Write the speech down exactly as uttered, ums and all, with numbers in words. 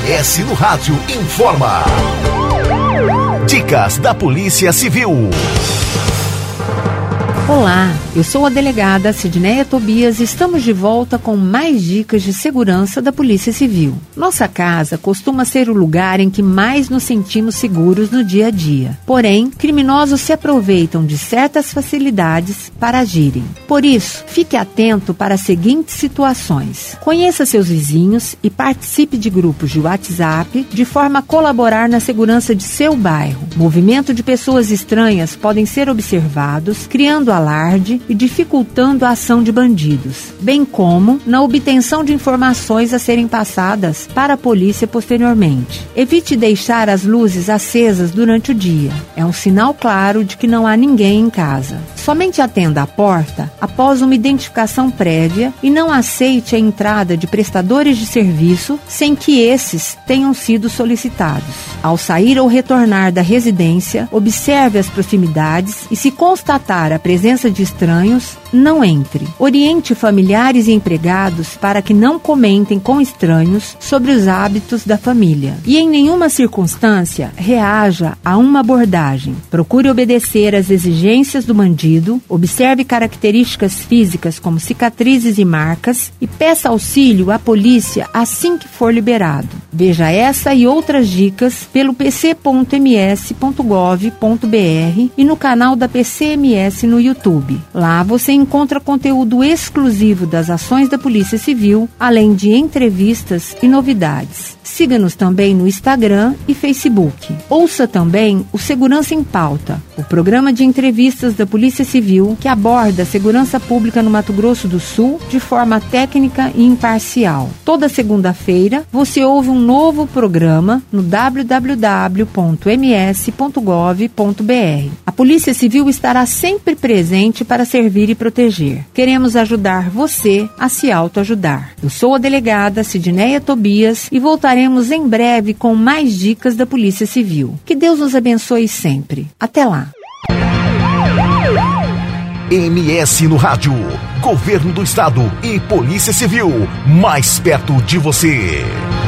S no Rádio informa. Dicas da Polícia Civil. Olá, eu sou a delegada Sidneia Tobias e estamos de volta com mais dicas de segurança da Polícia Civil. Nossa casa costuma ser o lugar em que mais nos sentimos seguros no dia a dia. Porém, criminosos se aproveitam de certas facilidades para agirem. Por isso, fique atento para as seguintes situações. Conheça seus vizinhos e participe de grupos de WhatsApp de forma a colaborar na segurança de seu bairro. Movimento de pessoas estranhas podem ser observados, criando alarde e dificultando a ação de bandidos, bem como na obtenção de informações a serem passadas para a polícia posteriormente. Evite deixar as luzes acesas durante o dia. É um sinal claro de que não há ninguém em casa. Somente atenda à porta após uma identificação prévia e não aceite a entrada de prestadores de serviço sem que esses tenham sido solicitados. Ao sair ou retornar da residência, observe as proximidades e, se constatar a presença de estranhos, não entre. Oriente familiares e empregados para que não comentem com estranhos sobre os hábitos da família. E em nenhuma circunstância reaja a uma abordagem. Procure obedecer às exigências do bandido, observe características físicas como cicatrizes e marcas e peça auxílio à polícia assim que for liberado. Veja essa e outras dicas pelo p c ponto m s ponto gov ponto b r e no canal da P C M S no YouTube. Lá você encontra conteúdo exclusivo das ações da Polícia Civil, além de entrevistas e novidades. Siga-nos também no Instagram e Facebook. Ouça também o Segurança em Pauta, o programa de entrevistas da Polícia Civil que aborda a segurança pública no Mato Grosso do Sul de forma técnica e imparcial. Toda segunda-feira você ouve um novo programa no w w w ponto m s ponto gov ponto b r. A Polícia Civil estará sempre presente para servir e proteger. Queremos ajudar você a se autoajudar. Eu sou a delegada Sidneia Tobias e voltaremos em breve com mais dicas da Polícia Civil. Que Deus nos abençoe sempre. Até lá. M S no Rádio. Governo do Estado e Polícia Civil. Mais perto de você.